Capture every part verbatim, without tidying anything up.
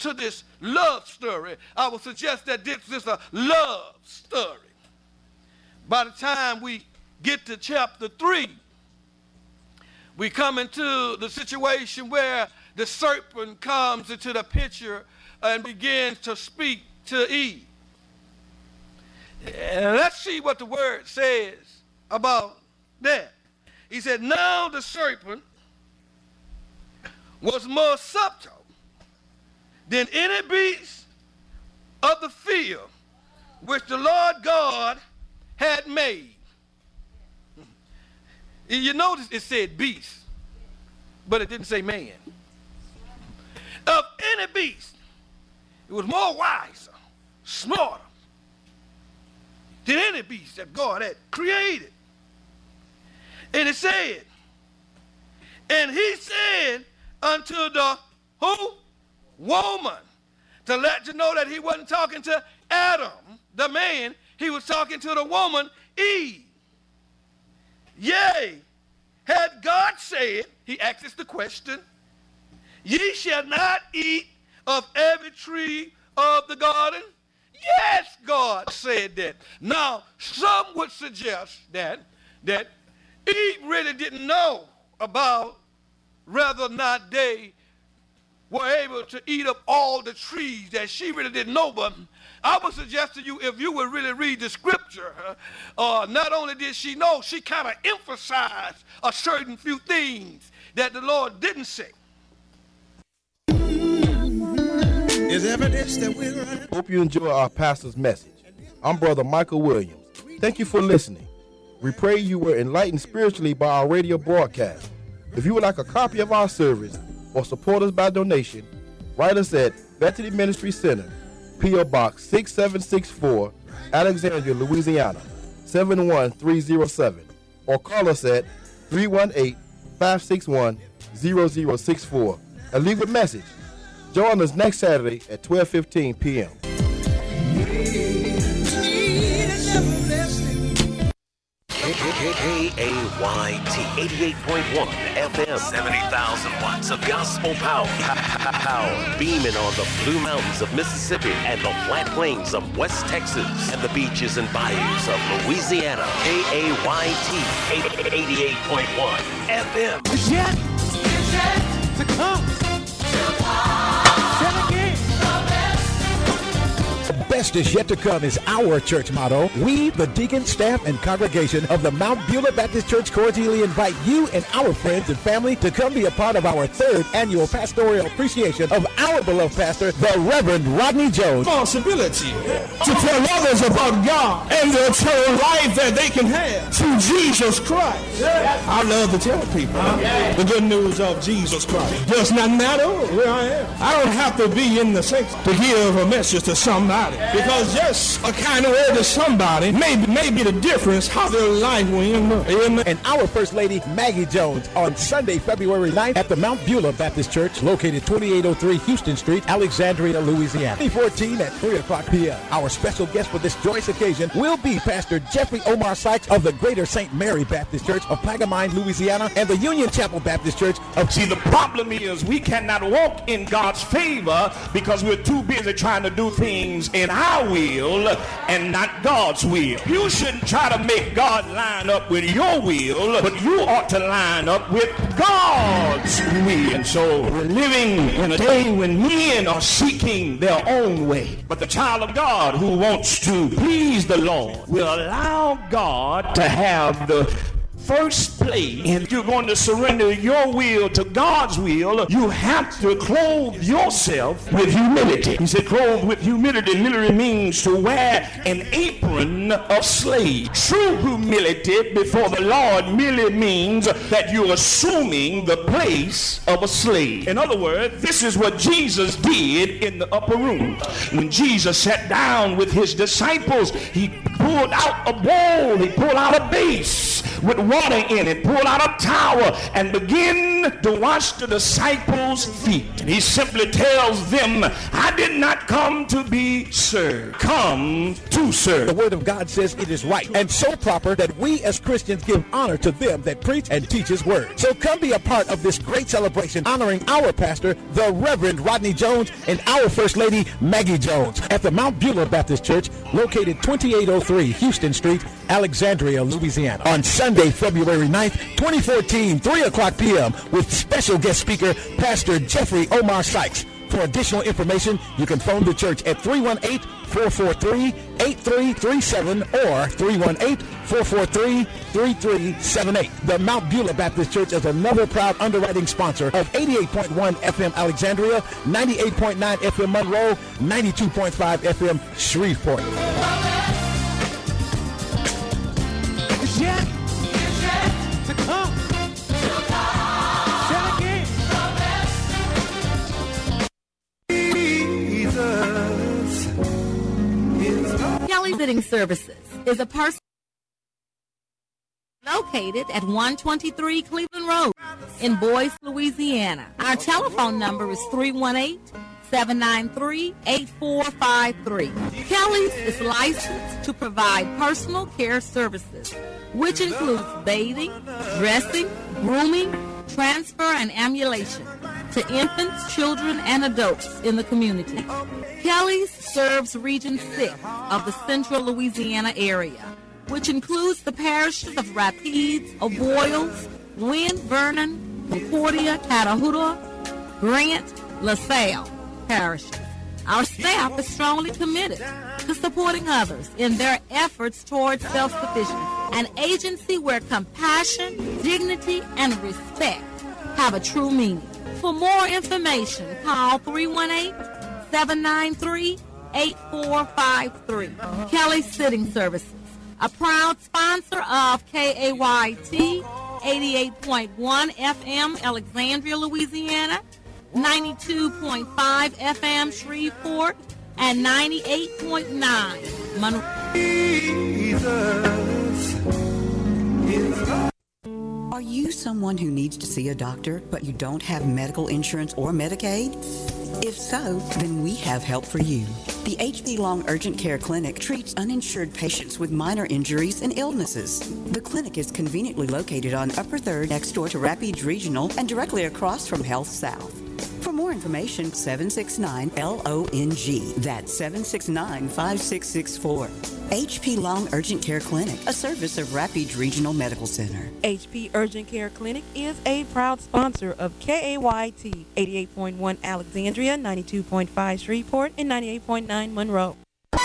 to this love story, I would suggest that this is a love story. By the time we get to chapter three, we come into the situation where the serpent comes into the picture and begins to speak to Eve. And let's see what the word says about that. He said, now the serpent was more subtle than any beast of the field which the Lord God had made. You notice it said beast, but it didn't say man. Of any beast, it was more wiser, smarter than any beast that God had created. And it said, and he said unto the who? Woman. To let you know that he wasn't talking to Adam, the man. He was talking to the woman, Eve. Yea, had God said, he asks us the question, ye shall not eat of every tree of the garden? Yes, God said that. Now, some would suggest that, that Eve really didn't know about whether or not they were able to eat up all the trees, that she really didn't know. But I would suggest to you, if you would really read the scripture, uh, not only did she know, she kind of emphasized a certain few things that the Lord didn't say. Is evidence that we're running. Hope you enjoy our pastor's message. I'm Brother Michael Williams. Thank you for listening. We pray you were enlightened spiritually by our radio broadcast. If you would like a copy of our service or support us by donation, write us at Bethany Ministry Center, P O Box six seven six four, Alexandria, Louisiana, seven one three zero seven, or call us at three one eight, five six one, zero zero six four and leave a message. Join us next Saturday at twelve fifteen p.m. K A Y T eighty-eight point one F M, seventy thousand watts of gospel power. Power beaming on the Blue Mountains of Mississippi and the flat plains of West Texas and the beaches and bayous of Louisiana. K A Y T eighty-eight point one F M. It's yet, it's yet to come. To come. Best is yet to come is our church motto. We, the deacon, staff, and congregation of the Mount Beulah Baptist Church, cordially invite you and our friends and family to come be a part of our third annual pastoral appreciation of our beloved pastor, the Reverend Rodney Jones. Responsibility to tell others about God and the eternal life that they can have through Jesus Christ. I love to tell people the good news of Jesus Christ. Does not matter where I am. I don't have to be in the saints to give a message to somebody. Because just a kind of word to somebody may, may be the difference how their life will end up. Amen. And our First Lady, Maggie Jones, on Sunday, February ninth at the Mount Beulah Baptist Church, located twenty-eight oh three Houston Street, Alexandria, Louisiana, twenty fourteen at three o'clock p.m. Our special guest for this joyous occasion will be Pastor Jeffrey Omar Sykes of the Greater Saint Mary Baptist Church of Plaquemine, Louisiana, and the Union Chapel Baptist Church of... See, the problem is we cannot walk in God's favor because we're too busy trying to do things in our will and not God's will. You shouldn't try to make God line up with your will, but you ought to line up with God's will. And so we're living in a day when men are seeking their own way. But the child of God who wants to please the Lord will allow God to have the first place. If you're going to surrender your will to God's will, you have to clothe yourself with humility. He said clothe with humility literally means to wear an apron of slave. True humility before the Lord merely means that you're assuming the place of a slave. In other words, this is what Jesus did in the upper room. When Jesus sat down with his disciples, he pulled out a bowl, he pulled out a vase with water in it, pull out a towel and begin to wash the disciples' feet. And he simply tells them, I did not come to be served, come to serve. The word of God says it is right and so proper that we as Christians give honor to them that preach and teach his word. So come be a part of this great celebration honoring our pastor, the Reverend Rodney Jones, and our First Lady, Maggie Jones, at the Mount Beulah Baptist Church, located twenty-eight oh three Houston Street, Alexandria, Louisiana, on Sunday, February ninth, twenty fourteen, three o'clock p.m. with special guest speaker, Pastor Jeffrey Omar Sykes. For additional information, you can phone the church at three one eight, four four three, eight three three seven or three one eight, four four three, three three seven eight. The Mount Beulah Baptist Church is another proud underwriting sponsor of eighty-eight point one F M Alexandria, ninety-eight point nine F M Monroe, ninety-two point five F M Shreveport. It's yet, it's yet to come. Kelly Sitting Services is a person located at one twenty-three Cleveland Road in Boyce, Louisiana. Our telephone number is three one eight, seven nine three, eight four five three. Kelly's is licensed to provide personal care services, which includes bathing, dressing, grooming, transfer, and ambulation to infants, children, and adults in the community. Kelly's serves Region six of the Central Louisiana area, which includes the parishes of Rapides, Avoyelles, Wynn, Vernon, Concordia, Catahoula, Grant, LaSalle parishes. Our staff is strongly committed to supporting others in their efforts towards self-sufficiency, an agency where compassion, dignity, and respect have a true meaning. For more information, call three one eight, seven nine three, eight four five three. Kelly Sitting Services, a proud sponsor of K A Y T eighty-eight point one F M Alexandria, Louisiana, ninety-two point five F M Shreveport, and ninety-eight point nine Monroe. Are you someone who needs to see a doctor, but you don't have medical insurance or Medicaid? If so, then we have help for you. The H P Long Urgent Care Clinic treats uninsured patients with minor injuries and illnesses. The clinic is conveniently located on Upper third next door to Rapides Regional and directly across from Health South. For more information, seven six nine L O N G. That's seven six nine, five six six four. H P Long Urgent Care Clinic, a service of Rapides Regional Medical Center. H P Urgent Care Clinic is a proud sponsor of K A Y T eighty-eight point one Alexandria, ninety-two point five Shreveport, and ninety-eight point nine Monroe.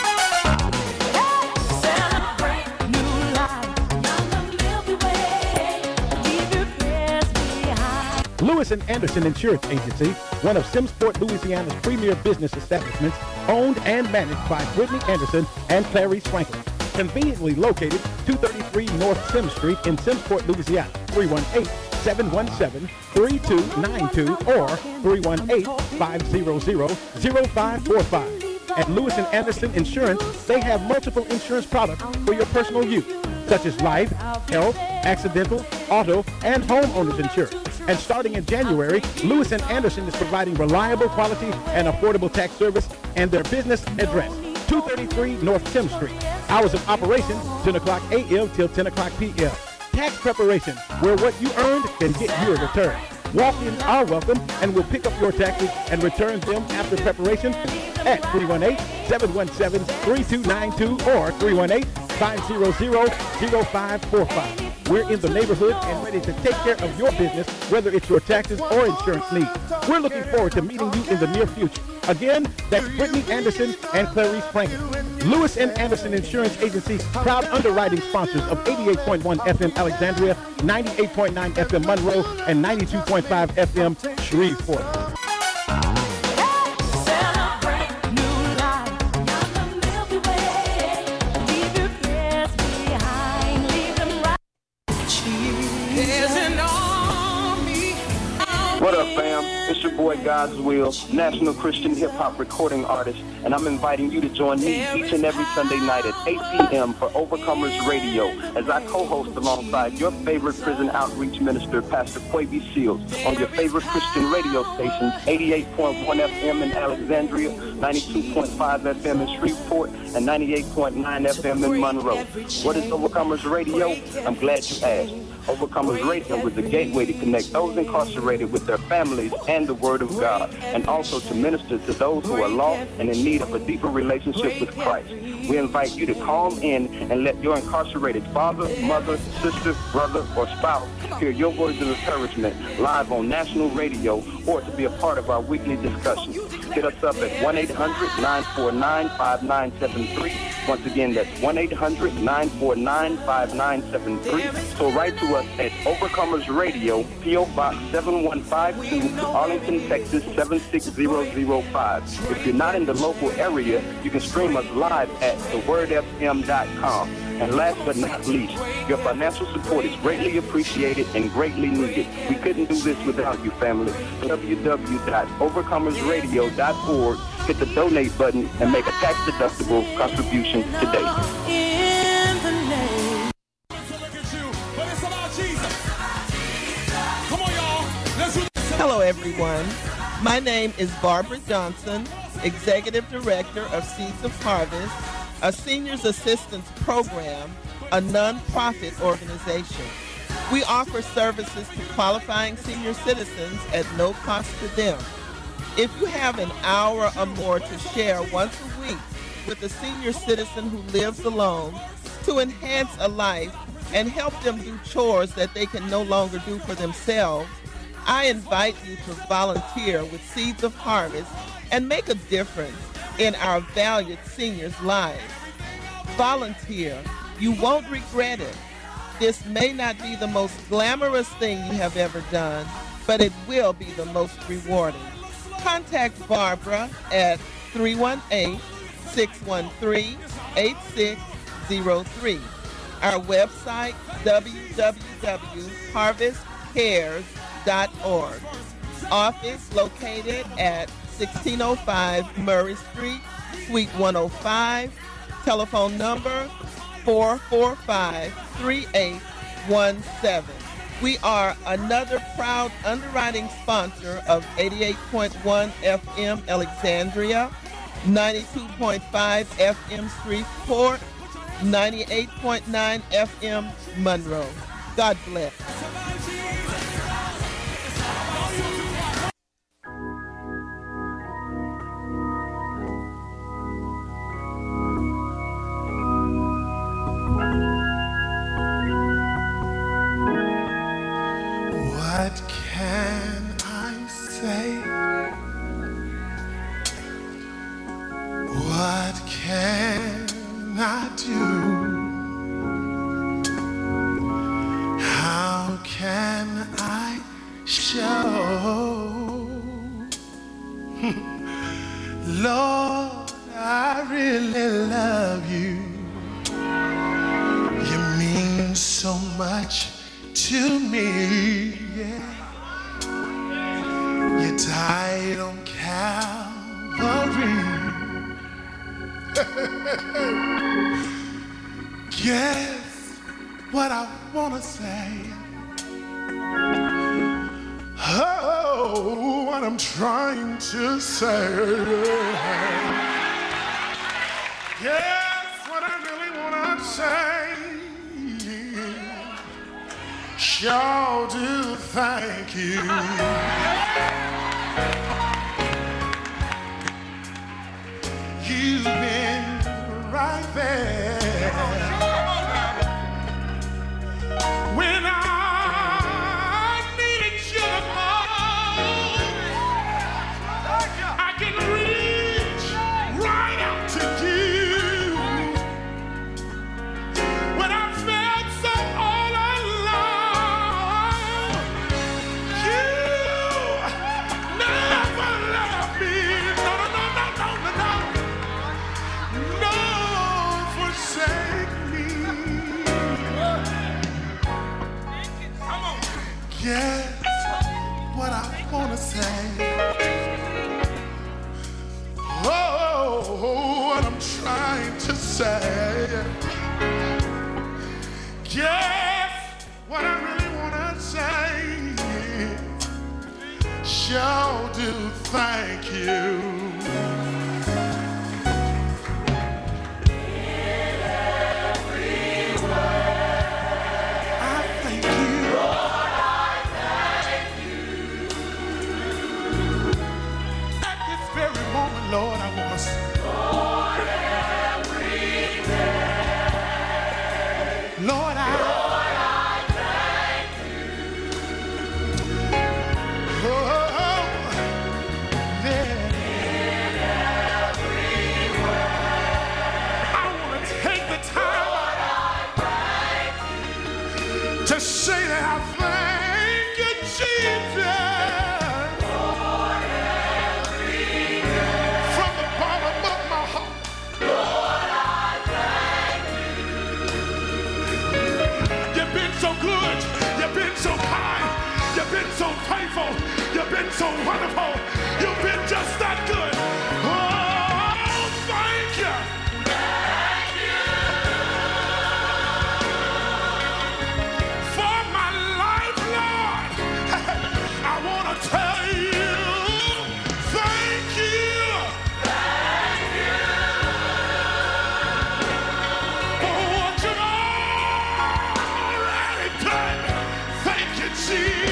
Lewis and Anderson Insurance Agency, one of Simmsport, Louisiana's premier business establishments, owned and managed by Brittany Anderson and Clarice Franklin. Conveniently located two thirty-three North Sim Street in Simmsport, Louisiana. three one eight, seven one seven, three two nine two or three one eight, five zero zero, zero five four five. At Lewis and Anderson Insurance, they have multiple insurance products for your personal use, such as life, health, accidental, auto, and homeowners insurance. And starting in January, Lewis and Anderson is providing reliable, quality, and affordable tax service, and their business address, two thirty-three North Tim Street. Hours of operation, ten o'clock a m till ten o'clock p m Tax preparation, where what you earned can get you a return. Walk-ins are welcome, and we'll pick up your taxes and return them after preparation at three one eight, seven one seven, three two nine two or three one eight, five zero zero, zero five four five. We're in the neighborhood and ready to take care of your business, whether it's your taxes or insurance needs. We're looking forward to meeting you in the near future. Again, that's Brittany Anderson and Clarice Franklin. Lewis and Anderson Insurance Agency, proud underwriting sponsors of eighty-eight point one F M Alexandria, ninety-eight point nine F M Monroe, and ninety-two point five F M Shreveport. What up, fam? It's your boy God. God's Will, national Christian hip-hop recording artist, and I'm inviting you to join me each and every Sunday night at eight p.m. for Overcomers Radio as I co-host alongside your favorite prison outreach minister, Pastor Quavy Shields, on your favorite Christian radio stations, eighty-eight point one F M in Alexandria, ninety-two point five F M in Shreveport, and ninety-eight point nine F M in Monroe. What is Overcomers Radio? I'm glad you asked. Overcomers Radio is a gateway to connect those incarcerated with their families and the Word of God, and also to minister to those who are lost and in need of a deeper relationship with Christ. We invite you to call in and let your incarcerated father, mother, sister, brother, or spouse hear your words of encouragement live on national radio or to be a part of our weekly discussions. Hit us up at one eight hundred nine four nine five nine seven three. Once again, that's one eight hundred nine four nine five nine seven three. So write to us at Overcomers Radio, P O Box seven one five two, Arlington, Texas seven six zero zero five. If you're not in the local area, you can stream us live at the word f m dot com. And last but not least, your financial support is greatly appreciated and greatly needed. We couldn't do this without you, family. w w w dot overcomers radio dot org. Hit the donate button and make a tax-deductible contribution today. In the name. Hello, everyone. My name is Barbara Johnson, Executive Director of Seeds of Harvest, a seniors assistance program, a nonprofit organization. We offer services to qualifying senior citizens at no cost to them. If you have an hour or more to share once a week with a senior citizen who lives alone to enhance a life and help them do chores that they can no longer do for themselves, I invite you to volunteer with Seeds of Harvest and make a difference in our valued seniors' lives. Volunteer. You won't regret it. This may not be the most glamorous thing you have ever done, but it will be the most rewarding. Contact Barbara at three one eight, six one three, eight six zero three. Our website, w w w dot harvest cares dot org. Office located at sixteen oh five Murray Street, Suite one oh five. Telephone number four four five, three eight one seven. We are another proud underwriting sponsor of eighty-eight point one F M Alexandria, ninety-two point five F M Shreveport, ninety-eight point nine F M Monroe. God bless. What can I say? What can I do? How can I show? Lord, I really love you. You mean so much to me, yeah. You died on Calvary. Guess what I wanna say? Oh, what I'm trying to say. Guess what I really wanna say? Sure do thank you. You've been right there when I needed you the most. I can reach right out to you when I felt so all alone. You never left me. No, no, no, no, no, no, no. No forsake. what I'm trying to say. Yes, what I really want to say. Sure do thank you. Lord, I want to say, Lord, every day. Lord, I, Lord, I thank you. Oh, yeah. In every way. I want to take the time, Lord, I thank you, to say that I thank you, Jesus. You've been so faithful. You've been so wonderful. You've been just that good. Oh, thank you. Thank you. For my life, Lord, I want to tell you, thank you. Thank you. For what you've already done. Thank you, Jesus.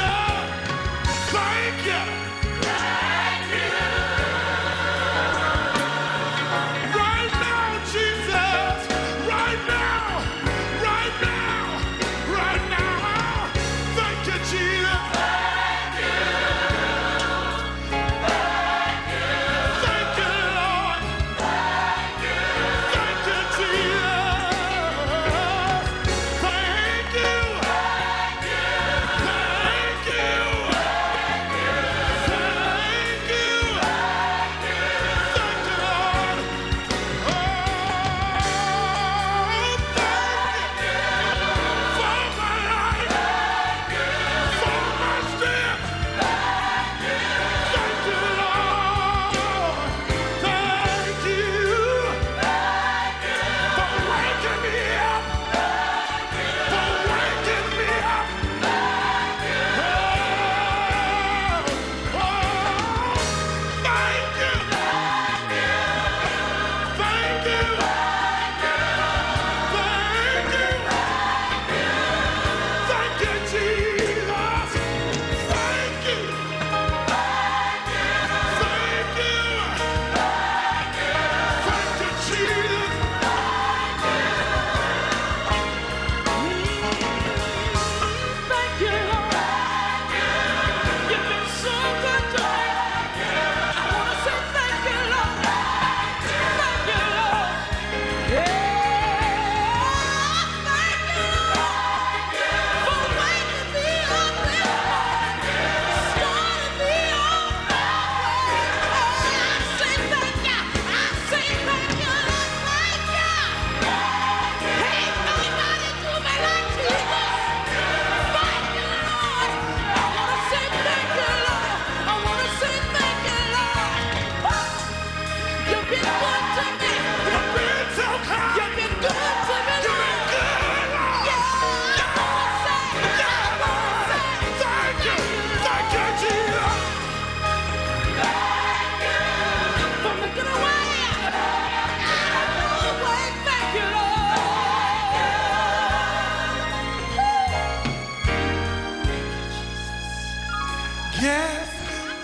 Yes,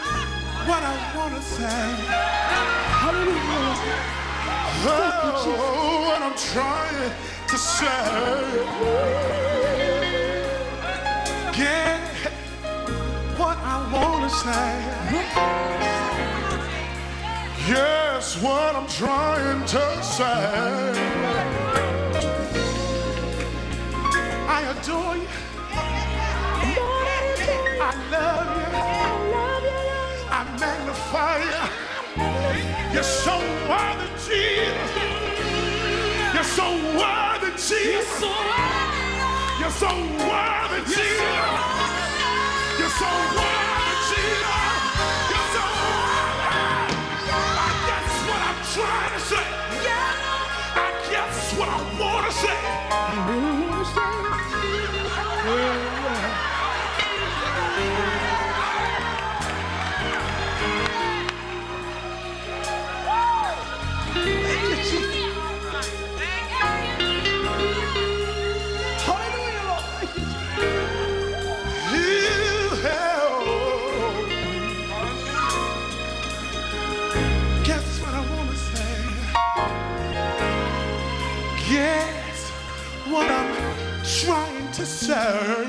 what I want to say. Hallelujah. Oh, what I'm trying to say. Get what I want to say. Yes, what I'm trying to say. I adore you. I love you. I magnify you. You're so worthy, Jesus. You're so worthy, Jesus. You're so worthy, Jesus. You're so worthy, Jesus. You're so worthy. That's what I'm trying to say. to say.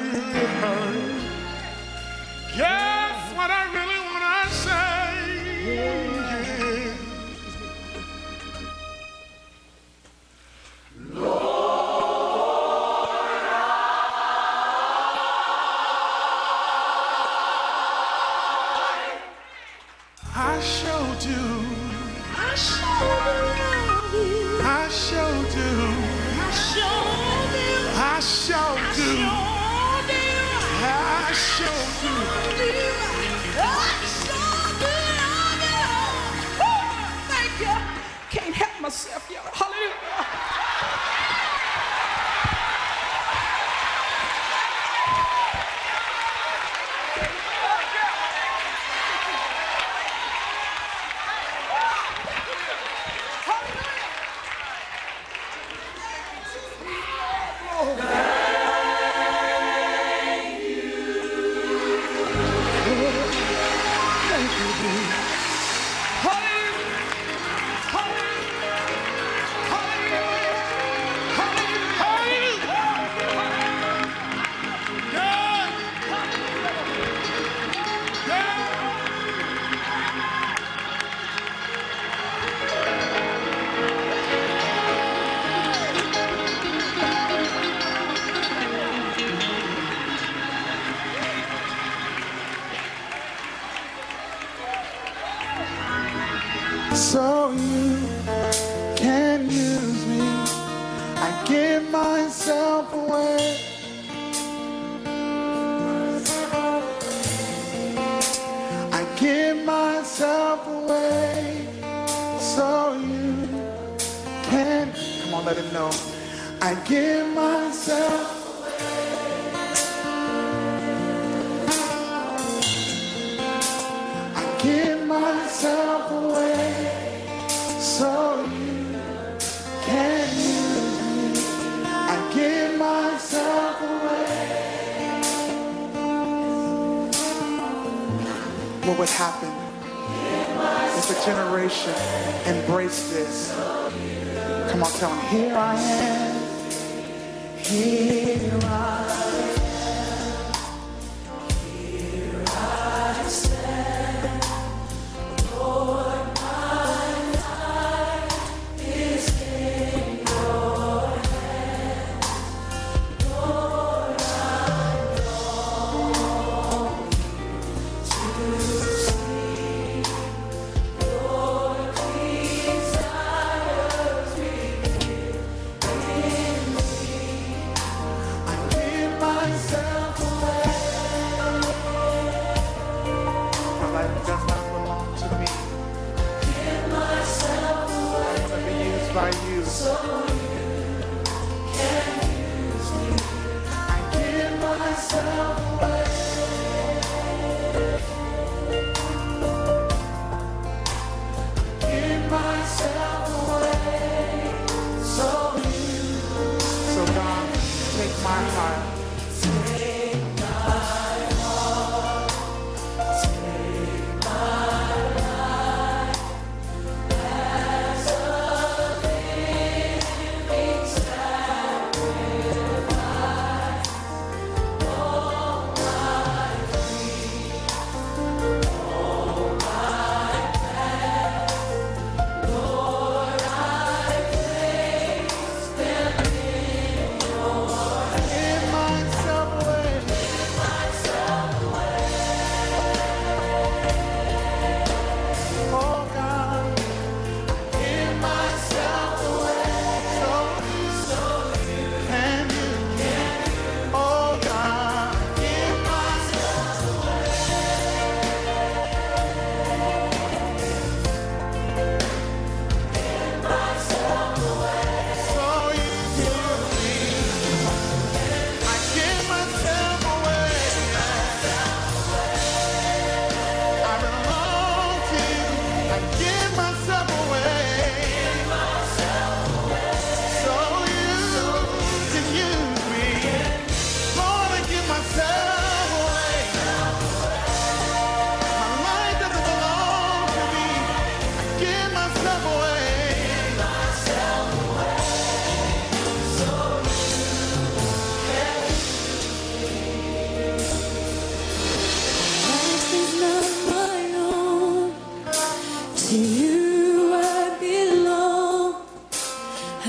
Guess what I really want to say. I showed you. I showed you. I showed you. I showed you. I showed you. I showed you. I showed you. Oh, thank you. Can't help myself, y'all. Hallelujah. So you can use me. I give myself away. I give myself away. So you can. Come on, let him know. I give myself. I give myself away. So you can use me. I give myself away. What would happen if a generation embraced this? Come on, tell them, here I am. Here I am. Here I stand. Lord, by you. So you can use me. I give myself away. I give myself away. So you. So God, take my heart. Take my heart. Take my life. As a living sacrifice. All my free. All my path. Lord, I place them in your hands.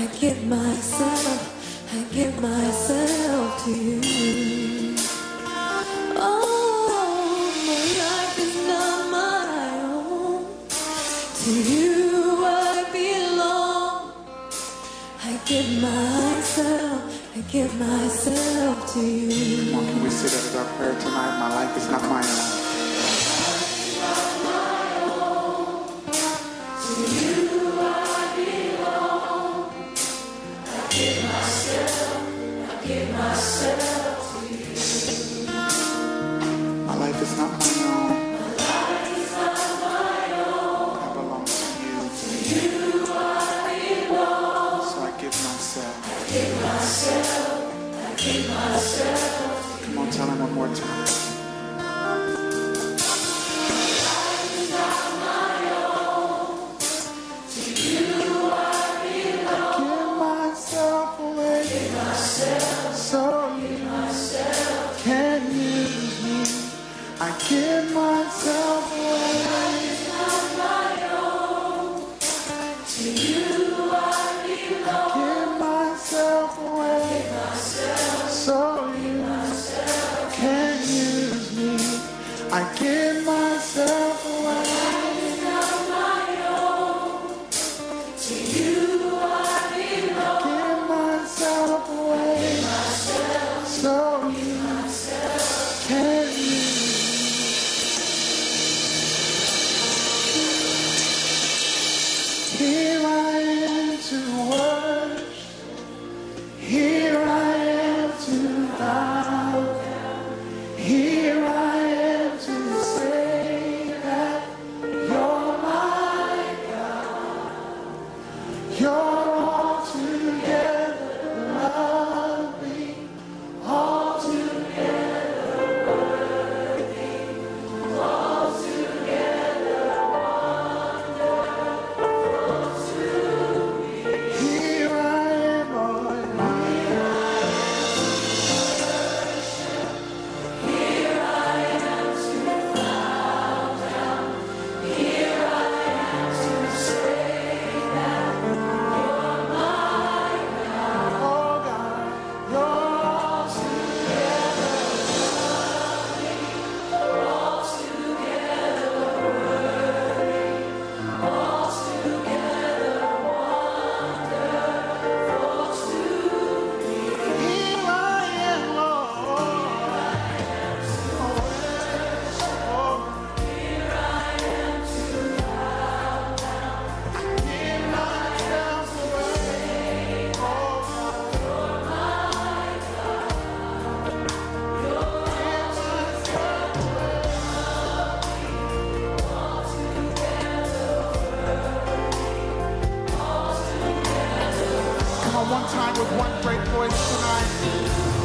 give myself, I give myself to you. Oh, my life is not my own. To you I belong. I give myself, I give myself to you. Come on, can we say that as our prayer tonight? My life is not my own. To you I belong. I give myself, I give myself to you. My life is not my own. My life is not my own. I belong to you. To you I belong. So I give myself. I give myself, I give myself. Come on, tell him one more time. I give myself away. It's not my own. To you I belong. I give myself away. Give myself so you can use me. I give myself away. It's not my own. To you I belong. Give myself away. Give myself so you can use me. Here I am to worship. Here I am to bow down. Here I am to say that you're my God. You're altogether lovely, altogether worthy, altogether wonderful to me. Here I am, Lord. Here I am. Here I am to bow down. Here I am to say that you're my God. Oh God, you're altogether lovely, altogether worthy, altogether wonderful to me. Here I am, Lord. Here I am to bow down. Give myself away. Oh, you're my God. You're myself away. Come on, one time with one great voice tonight.